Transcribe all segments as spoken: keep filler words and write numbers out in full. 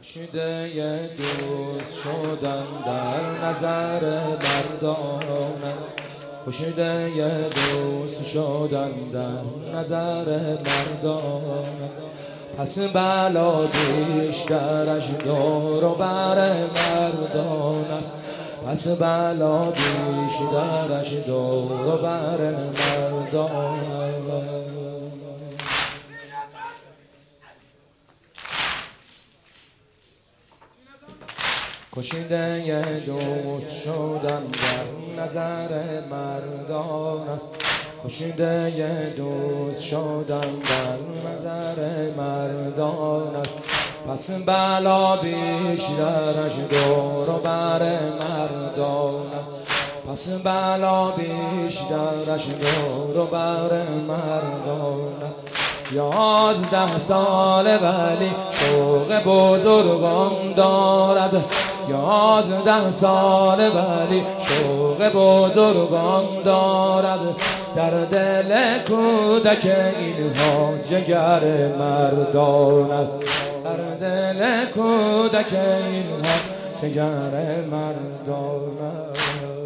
کشیده دوست شدن در نظر مردانه، کشیده دوست شدن در نظر مردانه، پس بلا بیشترش دور و بر مردان است، پس بلا بیشترش دور و بر مردان است. کشیده دوست شدن در نظر مردان است، کشیده دوست شدن در نظر مردان است، پس بلا بیشترش دور و بر مردان است، پس بلا بیشترش دور و بر مردان است. یازده سال ولی شوق بزرگان دارد، یازده سال ولی شوق بزرگان دارد، در دل کودک اینها جگر مردان است، در دل کودک اینها جگر مردان است.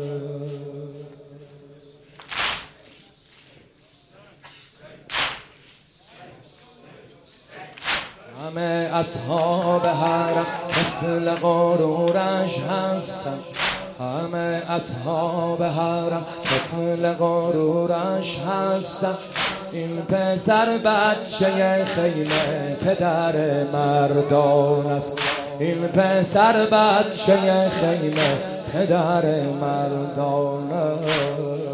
همه اصحاب حرم مثل غرورش هستند، همه اصحاب حرم مثل غرورش هستند، این پسر بچه خیمه پدر مردان است، این پسر بچه خیمه پدر مردان است.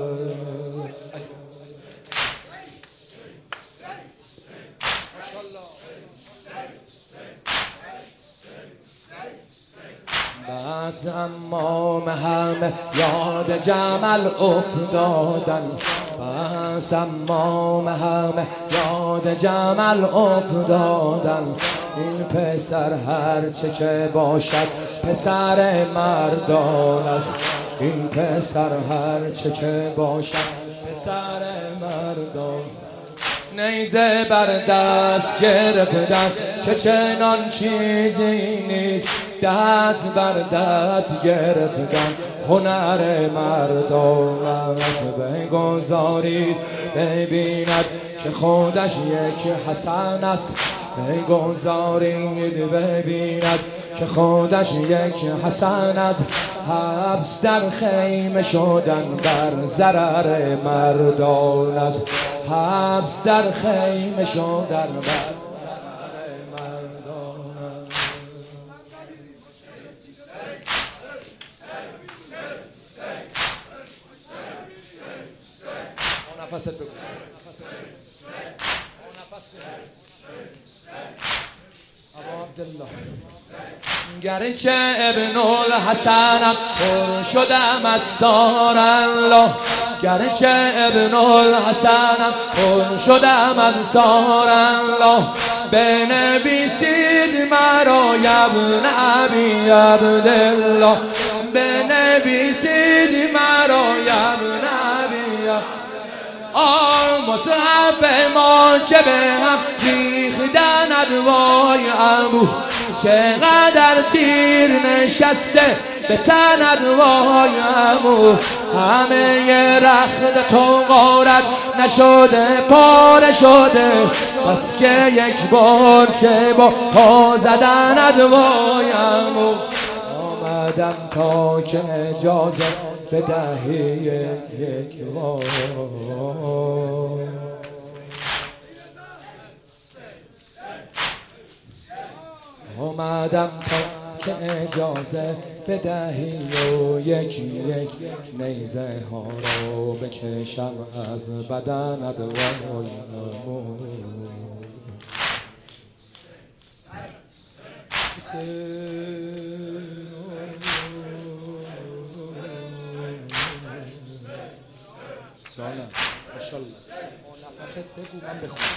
بس اما همه یاد جمل افتادن، بس اما همه یاد جمل افتادن، این پسر هرچه که باشد پسر مردان است، این پسر هرچه که باشد پسر مردان. نیزه بر دست گرفتن چه چنان چیزی نیست، دست بر دست گرفتن هنر مردان است. بگذارید ببیند که خودش یک حسن است، بگذارید ببیند که خودش یک حسن است، حبس در خیمه شدن بر ضرر مردان است، حبس در خیمه شدن بر مردان است. نفست بگو، ابو عبدالله گرچه ابن الحسنم پر شدم از سار الله، گرچه ابن الحسنم پر شدم از سار الله، بنویسید مرا ابن ابی عبدالله، بنویسید مرا ابن ابی آن مصحف ما چه به هم ریختن ادوای عمو، چقدر تیر نشسته به تن ادوای عمو، همه رخت تو غارت نشده پاره شده، بس که یک بار چه با پا زدن ادوای عمو. آمدم تا که اجازه بدهی یک بار، آمدم تا که اجازه بدهی و یکی یک نیزه ها رو بکشم از بدن ادوای عمو. سلام ماشاءالله نفست بگو من بخونم.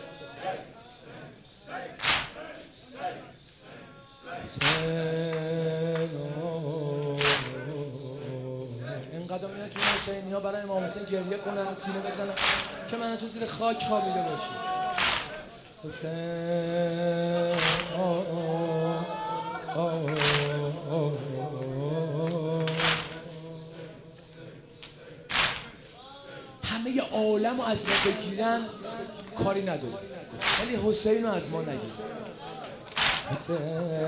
اینقدر میاد تو حسینی ها برای امام حسین گریه کنن سینه بزنن که من تو زیر خاک خوابیده باشی. حسین حسین رو از ما بگیرن کاری نداریم، ولی حسین رو از ما نگیرن. حسین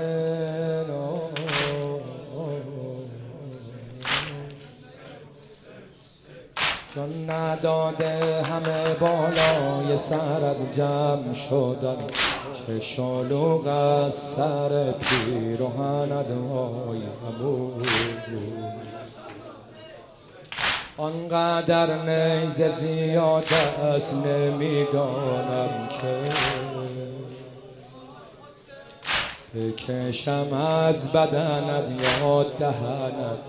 جان نداده همه بالای سرت جمع شدن، چه شلوغ از سر پیراهنت های عمو. آنقدر نیزه زیاد است نمیدانم که بکشم از بدنت یا دهنت.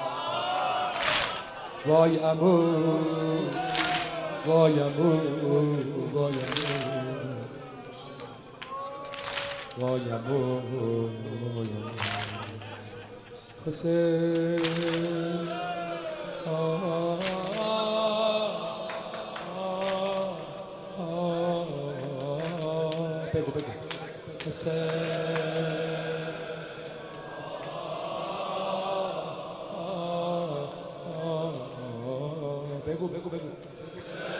وای عمو وای عمو وای عمو وای عمو وای عمو حسین بگو بگو حسین بگو بگو بگو